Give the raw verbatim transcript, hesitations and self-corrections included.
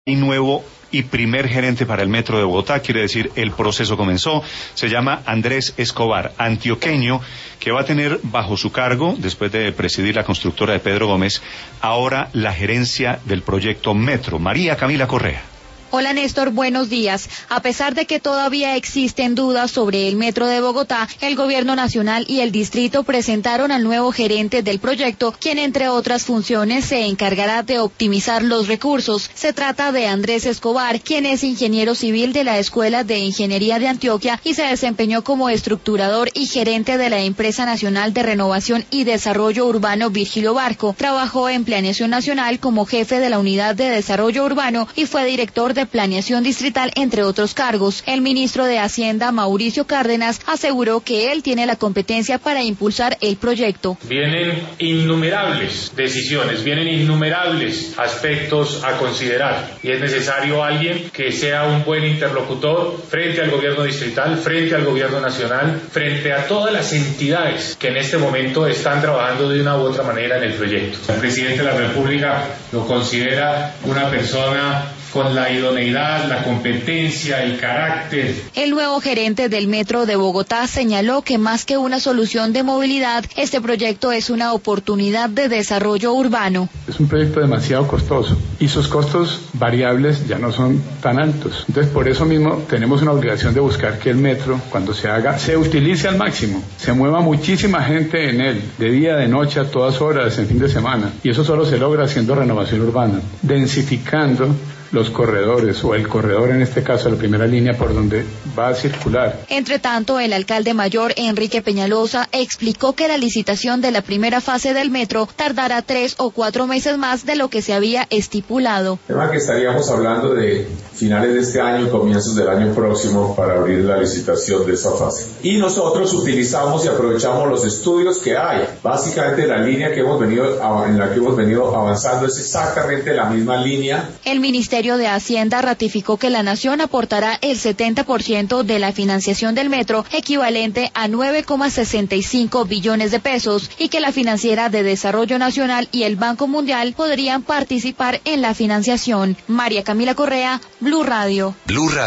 Y nuevo y primer gerente para el Metro de Bogotá, quiere decir, el proceso comenzó, se llama Andrés Escobar, antioqueño, que va a tener bajo su cargo, después de presidir la constructora de Pedro Gómez, ahora la gerencia del proyecto Metro. María Camila Correa. Hola Néstor, buenos días. A pesar de que todavía existen dudas sobre el Metro de Bogotá, el Gobierno Nacional y el Distrito presentaron al nuevo gerente del proyecto, quien entre otras funciones se encargará de optimizar los recursos. Se trata de Andrés Escobar, quien es ingeniero civil de la Escuela de Ingeniería de Antioquia y se desempeñó como estructurador y gerente de la Empresa Nacional de Renovación y Desarrollo Urbano Virgilio Barco. Trabajó en Planeación Nacional como jefe de la Unidad de Desarrollo Urbano y fue director de de Planeación Distrital, entre otros cargos. El ministro de Hacienda, Mauricio Cárdenas, aseguró que él tiene la competencia para impulsar el proyecto. Vienen innumerables decisiones, vienen innumerables aspectos a considerar y es necesario alguien que sea un buen interlocutor frente al gobierno distrital, frente al gobierno nacional, frente a todas las entidades que en este momento están trabajando de una u otra manera en el proyecto. El presidente de la República lo considera una persona con la idoneidad, la competencia, el carácter. El nuevo gerente del Metro de Bogotá señaló que más que una solución de movilidad, este proyecto es una oportunidad de desarrollo urbano. Es un proyecto demasiado costoso y sus costos variables ya no son tan altos. Entonces, por eso mismo tenemos una obligación de buscar que el metro, cuando se haga, se utilice al máximo, se mueva muchísima gente en él, de día, de noche, a todas horas, en fin de semana. Y eso solo se logra haciendo renovación urbana, densificando los corredores, o el corredor en este caso, la primera línea por donde va a circular. Entre tanto, el alcalde mayor, Enrique Peñalosa, explicó que la licitación de la primera fase del metro tardará tres o cuatro meses más de lo que se había estipulado. Además que estaríamos hablando de finales de este año, comienzos del año próximo para abrir la licitación de esa fase. Y nosotros utilizamos y aprovechamos los estudios que hay. Básicamente la línea que hemos venido, en la que hemos venido avanzando es exactamente la misma línea. El Ministerio de Hacienda ratificó que la nación aportará el setenta por ciento de la financiación del metro, equivalente a nueve coma sesenta y cinco billones de pesos, y que la Financiera de Desarrollo Nacional y el Banco Mundial podrían participar en la financiación. María Camila Correa, Blue Radio. Blue Radio.